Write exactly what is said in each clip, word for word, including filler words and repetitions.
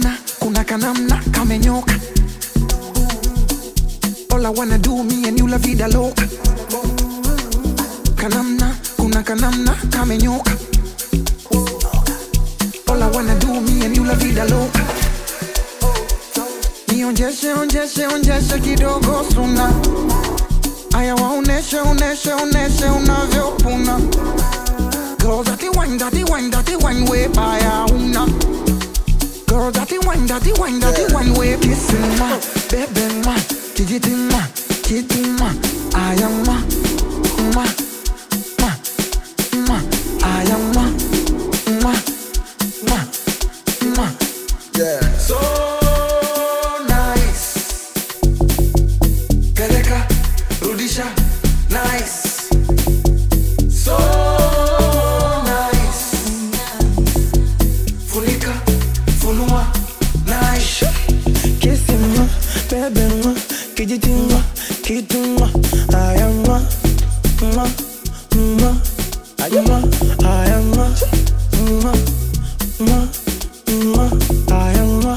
Kanamna, kuna kanamna kamenyoka. All I wanna do me and you la vida loca. Kanamna, kuna kanamna kamenyoka. All I wanna do me and you la vida loca. Nionjeshe, onjeshe, onjeshe kidogo suna. Aya waoneshe, oneshe, oneshe unavyopuna. Girl, that the wine, that the wine, that the wine way by a una. Girl, that the wine, that the wine, that the wine way kissing ma, baby ma, kijiti ma, kiti ma, aya ma, ma, ma, ma, aya ma, ma, ma, ma. Yeah. So nice. Peleka, rudisha, nice. So nice. Funika, funua, nice. Kissing ma, baby ma, kijiti ma, kiti ma, aya ma, ma, ma, aya ma, aya ma, ma, ma, ma, aya ma.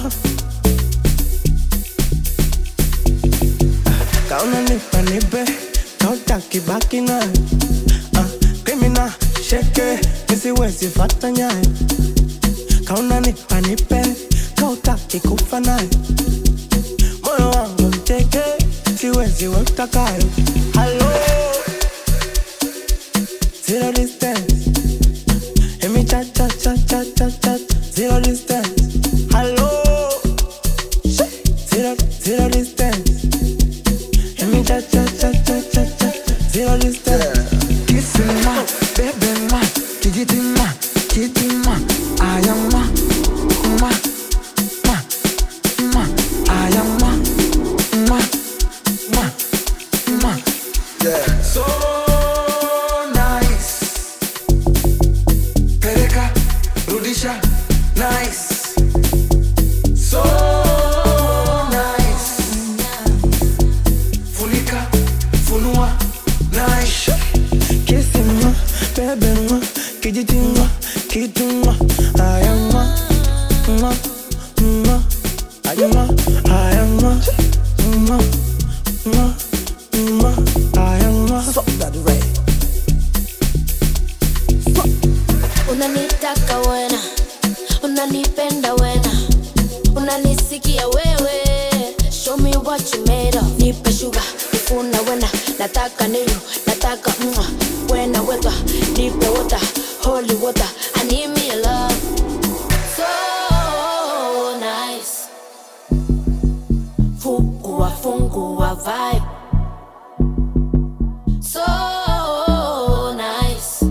Kauna nipa nipe, kautaki baki nae. Ah, criminal, shake, nisiwezi fata nyae. Kauna nipa nipe, kautaki kufa nae. Moyo wangu mteke, siwezi we utakayo. Hello, zero distance. Emi cha cha cha cha cha cha. Zero distance. Hello, zero zero distance. Emi cha cha cha cha cha cha. Zero distance. Kissing ma, baby ma, kijiti ma, kiti ma, aya ma, ma, ma, ma, aya ma, ma, ma, ma. Yeah. So nice. Peleka, rudisha, nice. So nice. Funika, funua, nice. Kissing ma, baby ma, kijiti ma, kiti ma, aya ma, ma, ma, aya ma, aya ma, ma, ma, ma, aya ma. Fuck that right. Unanitaka wena, unanipenda wena, unanisikia wewe. Show me what you made of. Nipe sugar, nifuna wena, nataka niyo, nataka mwa. Wena weta, nipe water, holy water. I need me a love. So nice. Fungua, fungua vibe. So nice.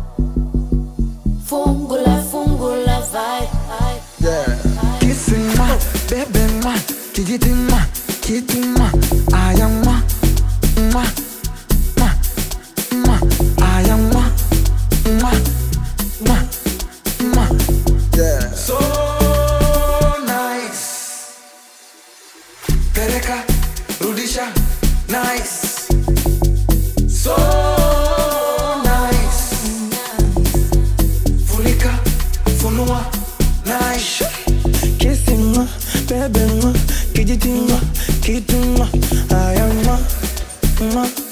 Fungula, fungula vibe. Yeah. Kissing ma, baby ma, kijiti ma, kiti ma, aya ma, ma, ma, ma, aya ma, ma, ma, ma. Yeah. So nice. Peleka, rudisha, nice. So nice. Funika, funua, nice. Kissing ma, baby ma, kijiti ma, kiti ma, aya ma, ma,